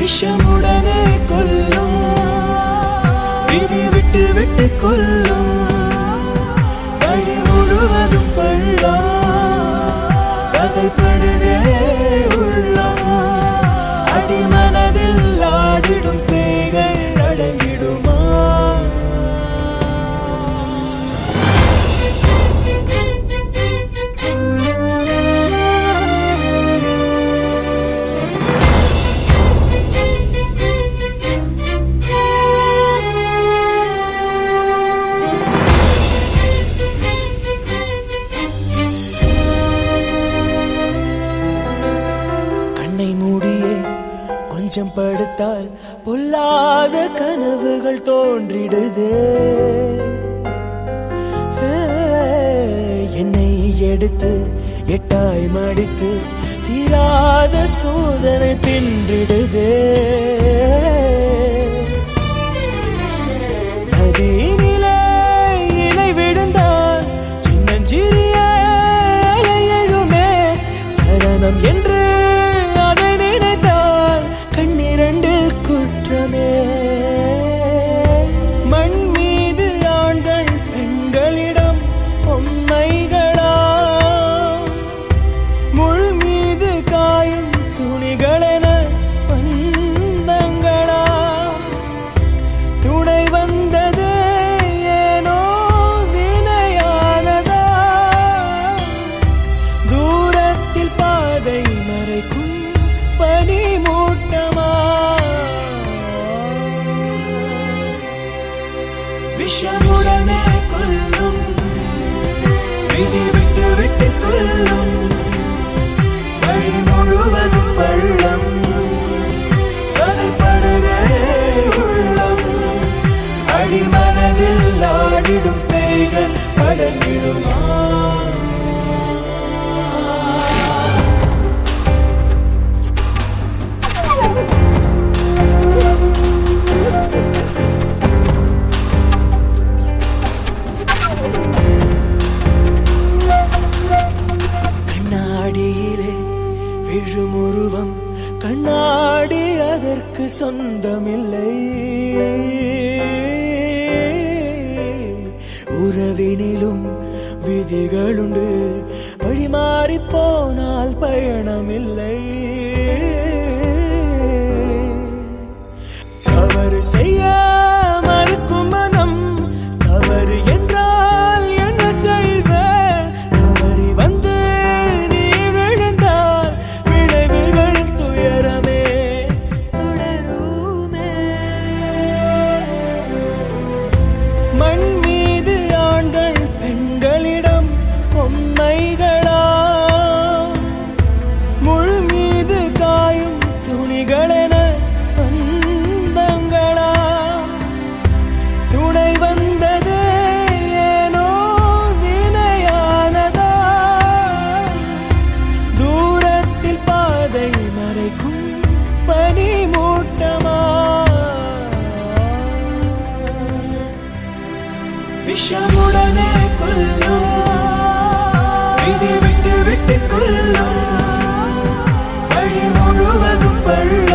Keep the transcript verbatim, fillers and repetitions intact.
விஷமுடனே கொல்லும் விதி விட்டு விட்டு கொல்லும் வழி முழுவதும் பள்ளம் கதைப்படுதே உள்ளம் அடிமனதில் ஆடிடும் பேய்கள் அடங்கிடுமா கொஞ்சம் படுத்தால் பொல்லாத கனவுகள் தோன்றிடுதே என்னை எடுத்து எட்டாய் மடித்து தீராத சோதனை தின்றிடுதே நதியினிலே இலை விழுந்தால் சின்னஞ்சிறிய அலை எழுமே சரணம் என்று அதை நினைத்தால் கண்ணிரண்டில் குற்றமே மண் மீது ஆண்கள் பெண்களிடம் பொம்மைகளா முள் மீது காயும் துணிகளென பந்தங்களா துணை வந்தது ஏனோ வினையானதா தூரத்தில் பாதை மறைக்கும் பனி மூட்டமா விஷமுடனே கொல்லும் விதி விட்டு விட்டு கொல்லும் வழி முழுவதும் பள்ளம் கதைப்படுதே உள்ளம் அடிமனதில் ஆடிடும் பேய்கள் அடங்கிடுமா விழுமுருவம் கண்ணாடி அதற்கு சொந்தமில்லை உறவினிலும் விதிகளுண்டு வழிமாறி போனால் பயணமில்லை தவறு செய்ய மறுக்கும் மனம் தவறு என்றால் என்ன செய்வேன் தவறி வந்து மண் மீது ஆண்கள் பெண்களிடம் பொம்மைகளா முள் மீது காயும் துணிகளென பந்தங்களா துணை வந்தது ஏனோ வினையானதா தூரத்தில் பாதை மறைக்கும் பனி மூட்டமா விஷமுடனே கொல்லும் விதி விட்டு விட்டு கொல்லும் வழி முழுவதும் பள்ளம்